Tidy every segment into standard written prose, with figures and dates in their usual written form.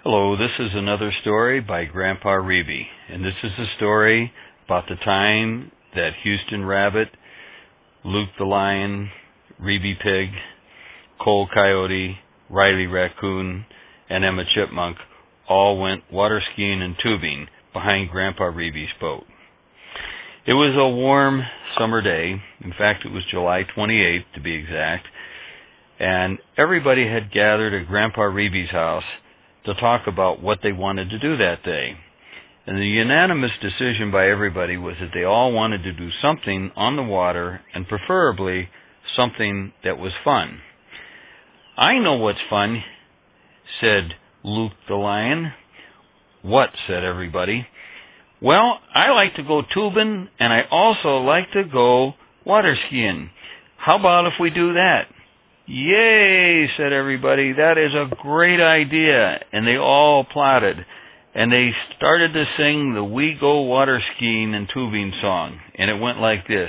Hello, this is another story by Grandpa Reeby, and this is a story about the time that Houston Rabbit, Luke the Lion, Reeby Pig, Cole Coyote, Riley Raccoon, and Emma Chipmunk all went water skiing and tubing behind Grandpa Reeby's boat. It was a warm summer day. In fact, it was July 28th to be exact, and everybody had gathered at Grandpa Reeby's house to talk about what they wanted to do that day. And the unanimous decision by everybody was that they all wanted to do something on the water, and preferably something that was fun. "I know what's fun," said Luke the Lion. "What?" said everybody. "Well, I like to go tubing, and I also like to go water skiing. How about if we do that?" "Yay," said everybody. "That is a great idea." And they all applauded. And they started to sing the "We Go Water Skiing and Tubing" song. And it went like this: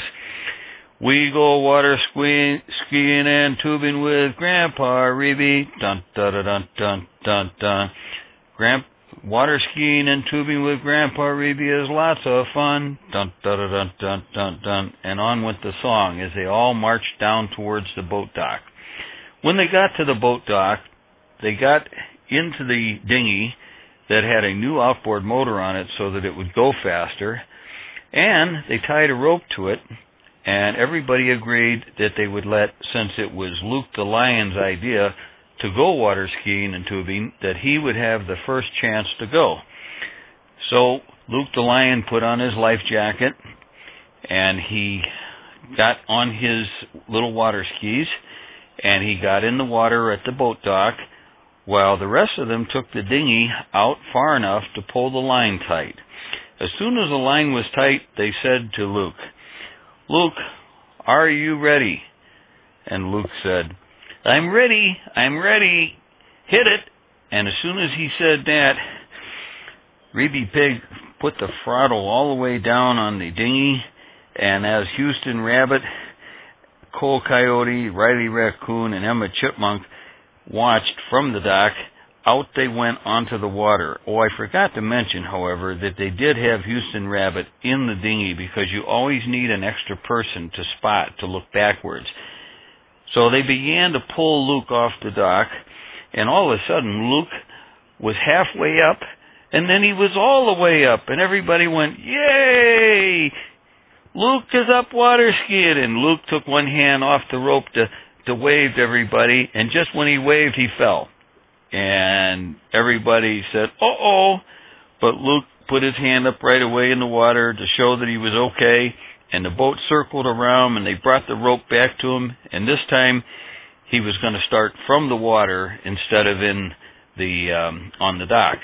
"We go water skiing and tubing with Grandpa Reeby. Dun dun dun dun dun dun. Water skiing and tubing with Grandpa Reeby is lots of fun. Dun dun dun dun dun dun." And on went the song as they all marched down towards the boat dock. When they got to the boat dock, they got into the dinghy that had a new outboard motor on it so that it would go faster, and they tied a rope to it, and everybody agreed that they would let, since it was Luke the Lion's idea to go water skiing and tubing, that he would have the first chance to go. So Luke the Lion put on his life jacket, and he got on his little water skis, and he got in the water at the boat dock, while the rest of them took the dinghy out far enough to pull the line tight. As soon as the line was tight, they said to Luke, "Luke, are you ready?" And Luke said, I'm ready, hit it." And as soon as he said that, Reeby Pig put the throttle all the way down on the dinghy, and as Houston Rabbit, Cole Coyote, Riley Raccoon, and Emma Chipmunk watched from the dock, out they went onto the water. Oh, I forgot to mention, however, that they did have Houston Rabbit in the dinghy, because you always need an extra person to spot to look backwards. So they began to pull Luke off the dock, and all of a sudden Luke was halfway up, and then he was all the way up, and everybody went, "Yay! Luke is up water skiing." And Luke took one hand off the rope to wave to everybody, and just when he waved, he fell. And everybody said, "Uh-oh," but Luke put his hand up right away in the water to show that he was okay, and the boat circled around, and they brought the rope back to him, and this time he was going to start from the water instead of in the on the dock.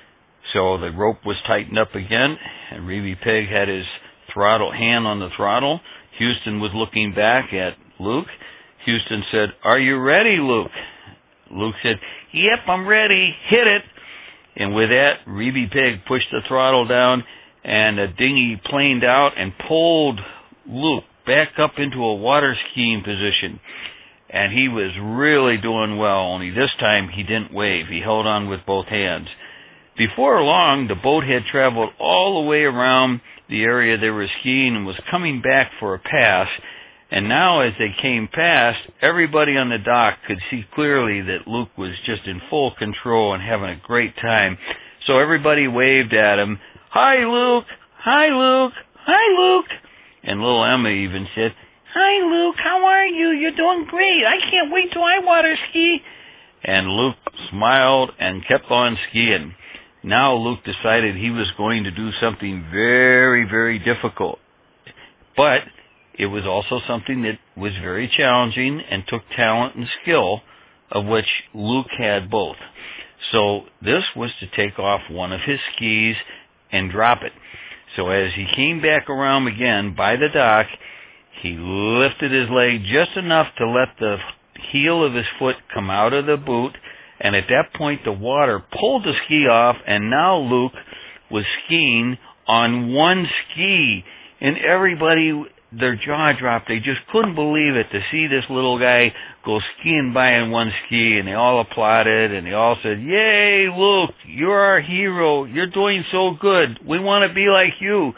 So the rope was tightened up again, and Reeby Pig had his hand on the throttle. Houston was looking back at Luke. Houston said, "Are you ready, Luke?" Luke said, "Yep, I'm ready. Hit it." And with that, Reeby Pig pushed the throttle down, and the dinghy planed out and pulled Luke back up into a water skiing position. And he was really doing well, only this time he didn't wave. He held on with both hands. Before long, the boat had traveled all the way around the area they were skiing and was coming back for a pass. And now as they came past, everybody on the dock could see clearly that Luke was just in full control and having a great time. So everybody waved at him, "Hi, Luke! Hi, Luke! Hi, Luke!" And little Emma even said, "Hi, Luke, how are you? You're doing great. I can't wait till I water ski." And Luke smiled and kept on skiing. Now Luke decided he was going to do something very, very difficult. But it was also something that was very challenging and took talent and skill, of which Luke had both. So this was to take off one of his skis and drop it. So as he came back around again by the dock, he lifted his leg just enough to let the heel of his foot come out of the boot, and at that point the water pulled the ski off, and now Luke was skiing on one ski, and everybody their jaw dropped. They just couldn't believe it to see this little guy go skiing by in one ski, and they all applauded, and they all said, "Yay, Luke, you're our hero. You're doing so good. We want to be like you."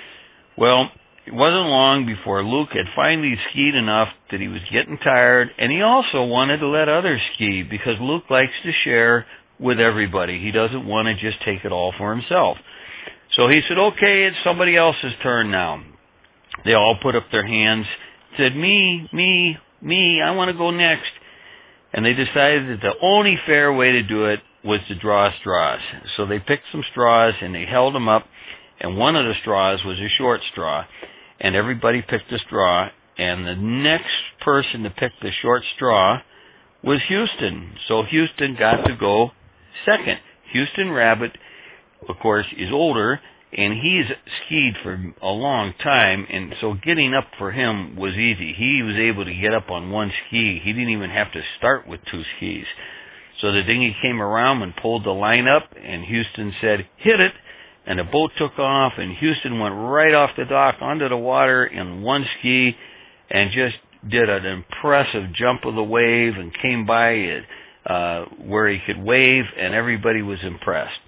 Well, it wasn't long before Luke had finally skied enough that he was getting tired, and he also wanted to let others ski because Luke likes to share with everybody. He doesn't want to just take it all for himself. So he said, "Okay, it's somebody else's turn now." They all put up their hands, said, me, I want to go next. And they decided that the only fair way to do it was to draw straws. So they picked some straws and they held them up, and one of the straws was a short straw. And everybody picked a straw, and the next person to pick the short straw was Houston. So Houston got to go second. Houston Rabbit, of course, is older, and he's skied for a long time, and so getting up for him was easy. He was able to get up on one ski. He didn't even have to start with two skis. So the dinghy came around and pulled the line up, and Houston said, "Hit it," and the boat took off, and Houston went right off the dock onto the water in one ski and just did an impressive jump of the wave and came by where he could wave, and everybody was impressed.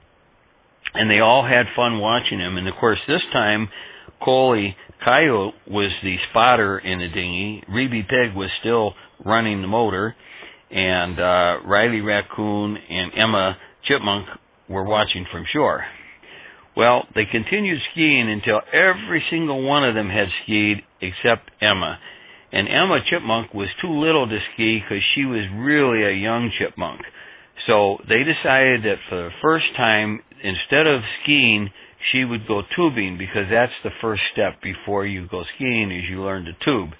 And they all had fun watching him. And, of course, this time, Coley Coyote was the spotter in the dinghy. Reeby Pig was still running the motor. And Riley Raccoon and Emma Chipmunk were watching from shore. Well, they continued skiing until every single one of them had skied except Emma. And Emma Chipmunk was too little to ski because she was really a young chipmunk. So they decided that for the first time, instead of skiing, she would go tubing, because that's the first step before you go skiing is you learn to tube.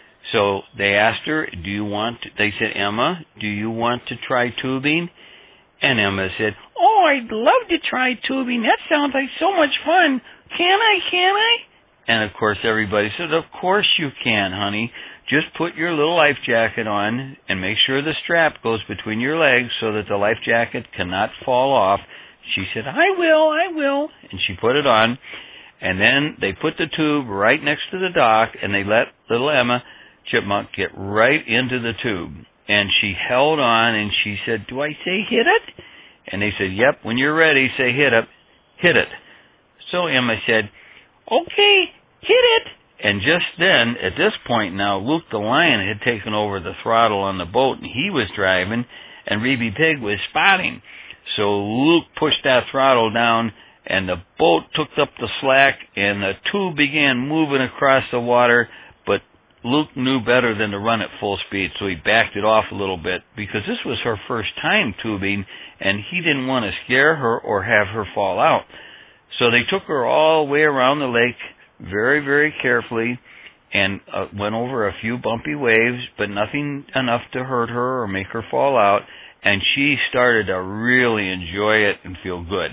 So they asked her, they said, "Emma, do you want to try tubing?" And Emma said, "Oh, I'd love to try tubing. That sounds like so much fun. Can I? And of course everybody said, "Of course you can, honey. Just put your little life jacket on and make sure the strap goes between your legs so that the life jacket cannot fall off." She said, I will. And she put it on. And then they put the tube right next to the dock, and they let little Emma Chipmunk get right into the tube. And she held on, and she said, "Do I say hit it?" And they said, "Yep, when you're ready, say hit it. So Emma said, "Okay, hit it." And just then, at this point now, Luke the Lion had taken over the throttle on the boat, and he was driving, and Reeby Pig was spotting. So Luke pushed that throttle down, and the boat took up the slack, and the tube began moving across the water, but Luke knew better than to run at full speed, so he backed it off a little bit, because this was her first time tubing, and he didn't want to scare her or have her fall out. So they took her all the way around the lake very, very carefully, and went over a few bumpy waves, but nothing enough to hurt her or make her fall out, and she started to really enjoy it and feel good.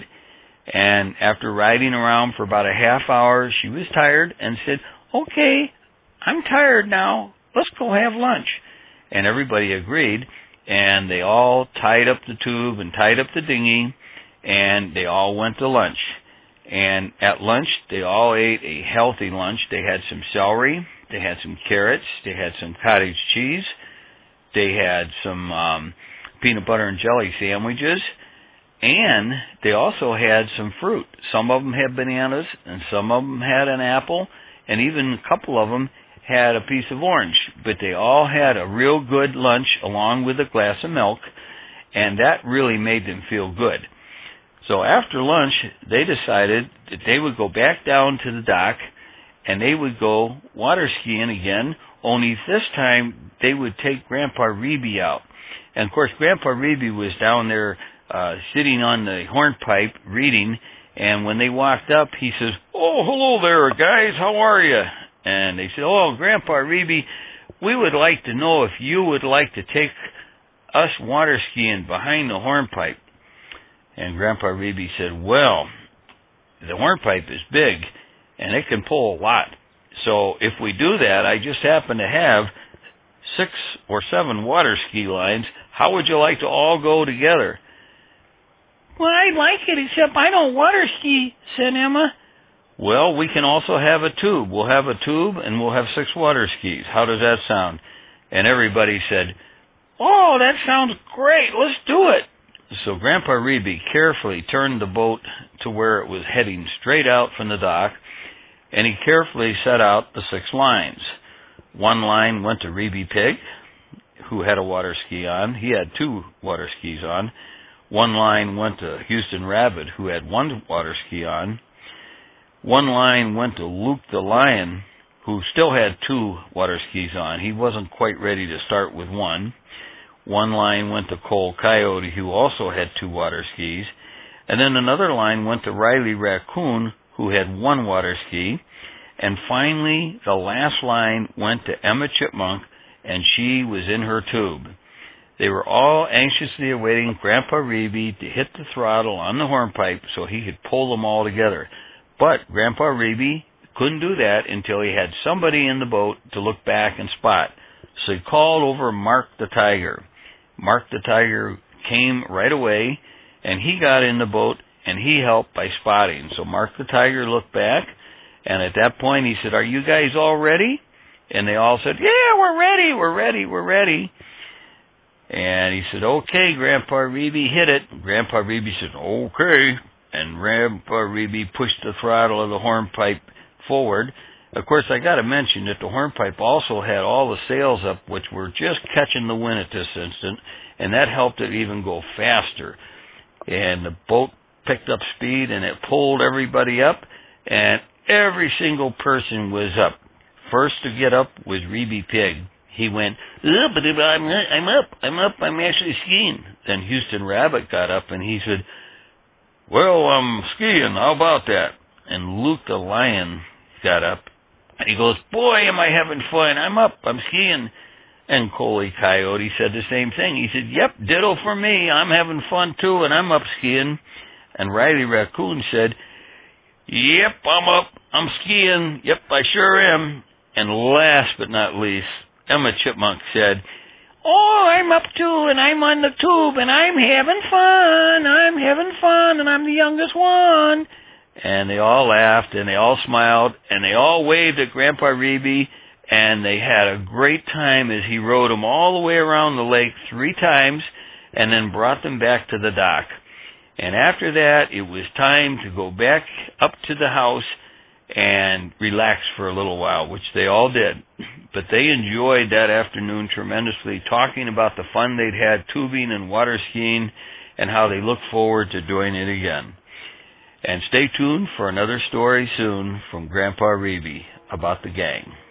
And after riding around for about a half hour, she was tired and said, "Okay, I'm tired now. Let's go have lunch." And everybody agreed, and they all tied up the tube and tied up the dinghy, and they all went to lunch. And at lunch, they all ate a healthy lunch. They had some celery, they had some carrots, they had some cottage cheese, they had some peanut butter and jelly sandwiches, and they also had some fruit. Some of them had bananas, and some of them had an apple, and even a couple of them had a piece of orange. But they all had a real good lunch along with a glass of milk, and that really made them feel good. So after lunch, they decided that they would go back down to the dock, and they would go water skiing again, only this time they would take Grandpa Reeby out. And, of course, Grandpa Reeby was down there sitting on the hornpipe reading, and when they walked up, he says, "Oh, hello there, guys. How are you?" And they said, "Oh, Grandpa Reeby, we would like to know if you would like to take us water skiing behind the hornpipe." And Grandpa Reeby said, "Well, the hornpipe is big, and it can pull a lot. So if we do that, I just happen to have 6 or 7 water ski lines. How would you like to all go together?" "Well, I'd like it, except I don't water ski," said Emma. Well, we can also have a tube. We'll have a tube and we'll have 6 water skis. How does that sound? And everybody said, oh, that sounds great. Let's do it. So Grandpa Reeby carefully turned the boat to where it was heading straight out from the dock, and he carefully set out the 6 lines. 1 line went to Reeby Pig, who had a water ski on. He had 2 water skis on. 1 line went to Houston Rabbit, who had 1 water ski on. 1 line went to Luke the Lion, who still had 2 water skis on. He wasn't quite ready to start with 1. 1 line went to Cole Coyote, who also had 2 water skis. And then another line went to Riley Raccoon, who had 1 water ski. And finally, the last line went to Emma Chipmunk, and she was in her tube. They were all anxiously awaiting Grandpa Reeby to hit the throttle on the hornpipe so he could pull them all together. But Grandpa Reeby couldn't do that until he had somebody in the boat to look back and spot. So he called over Mark the Tiger. Mark the Tiger came right away, and he got in the boat, and he helped by spotting. So Mark the Tiger looked back, and at that point he said, are you guys all ready? And they all said, yeah, we're ready, we're ready, we're ready. And he said, okay, Grandpa Reeby, hit it. Grandpa Reeby said, okay. And Grandpa Reeby pushed the throttle of the hornpipe forward. Of course, I got to mention that the hornpipe also had all the sails up, which were just catching the wind at this instant, and that helped it even go faster. And the boat picked up speed, and it pulled everybody up, and every single person was up. First to get up was Reeby Pig. He went, oh, but I'm up, I'm actually skiing. Then Houston Rabbit got up, and he said, well, I'm skiing, how about that? And Luke the Lion got up, and he goes, boy, am I having fun, I'm up, I'm skiing. And Coley Coyote said the same thing. He said, yep, ditto for me, I'm having fun too, and I'm up skiing. And Riley Raccoon said, yep, I'm up, I'm skiing, yep, I sure am. And last but not least, Emma Chipmunk said, oh, I'm up too, and I'm on the tube, and I'm having fun, and I'm the youngest one. And they all laughed, and they all smiled, and they all waved at Grandpa Reeby, and they had a great time as he rode them all the way around the lake 3 times, and then brought them back to the dock. And after that, it was time to go back up to the house and relax for a little while, which they all did. But they enjoyed that afternoon tremendously, talking about the fun they'd had tubing and water skiing and how they look forward to doing it again. And stay tuned for another story soon from Grandpa Reeby about the gang.